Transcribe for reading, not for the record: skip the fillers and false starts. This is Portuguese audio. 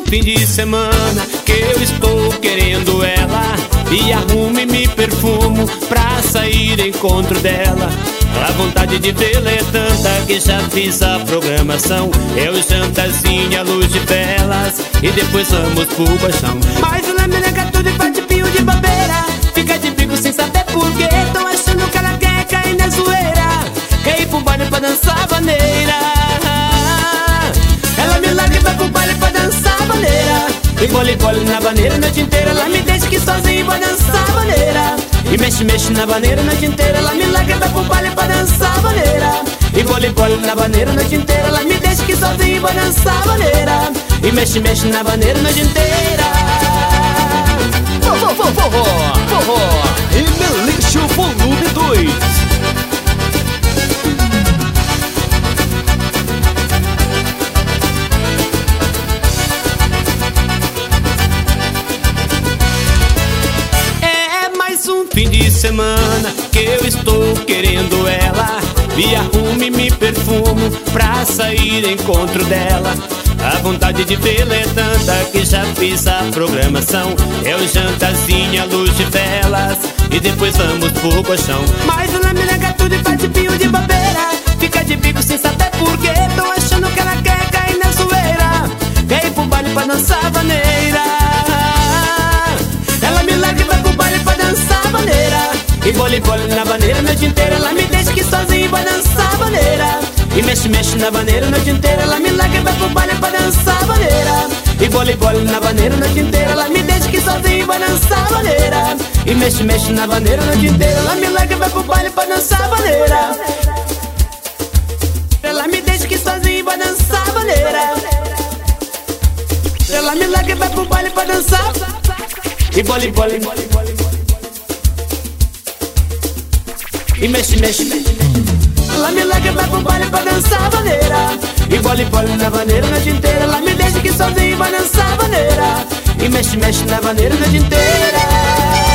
fim de semana que eu estou querendo ela, e arrumo e me perfumo pra sair em encontro dela. A vontade de vê-la é tanta que já fiz a programação. Eu jantazinha, luz de velas e depois vamos pro baixão. Mas ela me nega tudo e faz de pio de bobeira, fica de bico sem saber porquê. Tô achando que ela quer cair na zoeira, quer ir pro baile pra dançar vaneira. Ela me larga e vai pro baile pra dançar vaneira, e voleibol na vaneira a noite inteira. Ela me deixa que sozinho vai dançar vaneira, e mexe, mexe na vaneira a noite inteira. Ela me larga e vai pro baile pra dançar vaneira, e voleibol na vaneira a noite inteira. Ela me deixa que sozinho vai dançar vaneira, e mexe, mexe na vaneira a noite inteira. Forró e Melixo Volume 2. Fim de semana que eu estou querendo ela, me arrumo e me perfumo pra sair em encontro dela. A vontade de vê-la é tanta que já fiz a programação. Eu jantazinha, luz de velas e depois vamos pro colchão. Mas ela me nega tudo e faz de pio de bobeira, fica de bico sem saber porquê. Tô achando que ela quer cair na zoeira, quer ir pro baile pra dançar vaneira. Ela me larga e vai pro baile pra dançar vaneira, e voleibol na vaneira a noite inteira. Ela me deixa que sozinho vai dançar vaneira, e mexe, mexe na vaneira a noite inteira. Ela me larga e vai pro baile pra dançar vaneira, e voleibol na vaneira a noite inteira. Ela me deixa que sozinho vai dançar vaneira, e mexe, mexe na vaneira a noite inteira. Ela me larga e vai pro baile pra dançar vaneira, ela me deixa que sozinho vai dançar vaneira. Ela me larga e vai pro baile pra dançar, e voleibol, e mexe, mexe, mexe. Ela me larga e vai pro baile pra dançar vaneira, e voleibol na vaneira a noite inteira. Ela me deixa que sozinho vai dançar vaneira, e mexe, mexe na vaneira a noite inteira.